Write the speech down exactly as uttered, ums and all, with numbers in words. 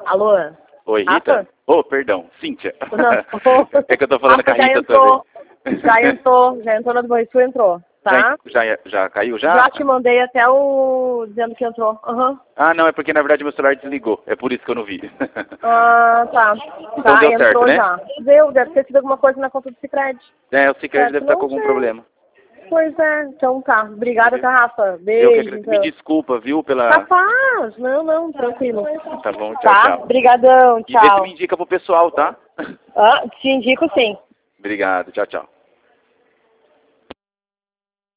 Alô? Oi, Rita? Rafa? Oh, perdão, Cíntia. Não. É que eu tô falando Rafa, com a já Rita entrou, também. já entrou, já entrou na do Banrisul, entrou, tá? Já, já, já caiu já? Já te mandei até o... dizendo que entrou. Aham. Ah, não, é porque na verdade meu celular desligou. É por isso que eu não vi. Ah, tá. Então Tá, deu entrou certo, né? já. Deu, deve ter sido alguma coisa na conta do Sicredi. É, o Cicred Certo, deve estar não com algum sei. problema. Pois é, então tá. Obrigada, tá, Rafa? Eu que Beijo, agradeço. Me então. desculpa, viu, pela... Capaz, não, não, tranquilo. Tá bom, tchau, Tá? tchau. Obrigadão, E vê se tchau. me indica pro pessoal, tá? Ah, te indico sim. Obrigado, tchau, tchau.